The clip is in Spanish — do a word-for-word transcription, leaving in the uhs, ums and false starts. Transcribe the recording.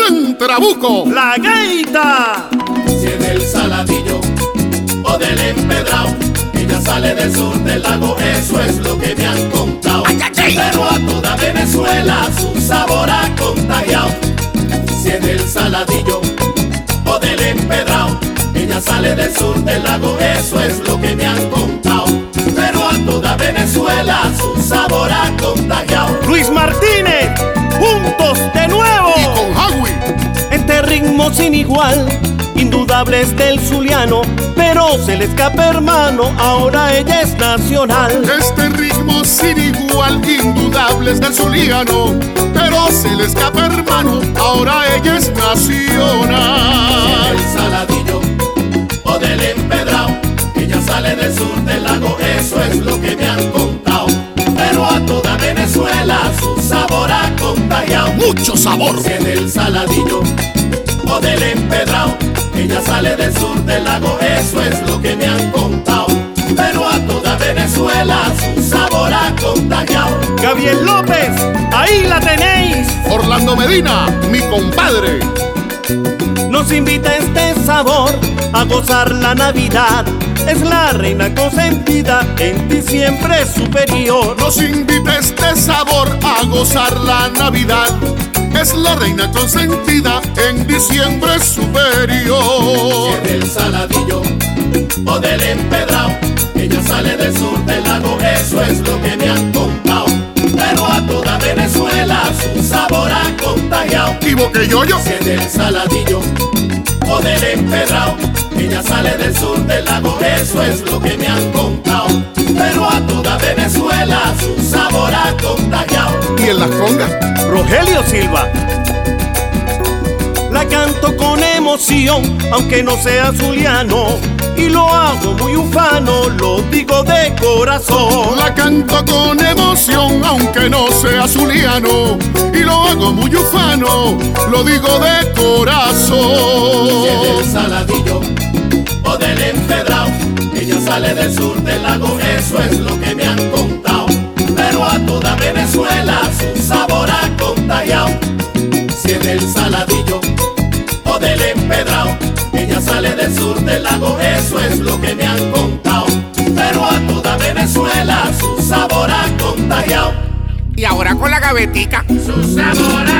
gran trabuco. La gaita. Si es del Saladillo o del Empedrado, ella sale del sur del lago, eso es lo que me han contado. Ay, ay, ay. Pero a toda Venezuela su sabor ha contagiado. Si es del Saladillo o del Empedrado, ella sale del sur del lago, eso es lo que me han contado. Pero a toda Venezuela su sabor ha contagiado. Luis Martínez, juntos de nuevo. Y con Hagui. Este ritmo sin igual, indudable es del zuliano, pero se le escapa, hermano, ahora ella es nacional. Este ritmo sin igual, indudable es del zuliano, pero se le escapa, hermano, ahora ella es nacional. Del Saladillo o del Empedrado, ella sale del sur del lago, eso es lo que me han contado. Pero a toda Venezuela su sabor ha contagiado. Mucho sabor. Si es del Saladillo o del Empedrado, ella sale del sur del lago, eso es lo que me han contado. Pero a toda Venezuela su sabor ha contagiado. Gabriel López, ahí la tenéis. Orlando Medina, mi compadre. Nos invita este sabor a gozar la Navidad. Es la reina consentida, en diciembre superior. Nos invita este sabor a gozar la Navidad. Es la reina consentida, en diciembre superior. Si es del Saladillo o del Empedrado, ella sale del sur del lago, eso es lo que me han contado. Pero a toda Venezuela su sabor ha contagiado. Y Boqueyoyo. Si es del Saladillo o del Empedrado, ella sale del sur del lago, eso es lo que me han contado. Pero a toda Venezuela su sabor ha contagiado. Y en las congas, Rogelio Silva. La canto con emoción, aunque no sea zuliano, y lo hago muy ufano, lo digo de corazón. la canto con emoción, aunque no sea zuliano, y lo hago muy ufano, lo digo de corazón. Si es del Saladillo o del Empedrado, ella sale del sur del lago, eso es lo que me han contado. Pero a toda Venezuela su sabor ha contagiado. Si es del Saladillo o del Empedrado, ella sale del sur del lago, eso es lo que me han contado. Pero a toda Venezuela su sabor ha contagiado. Y ahora con la gavetica. Su sabor ha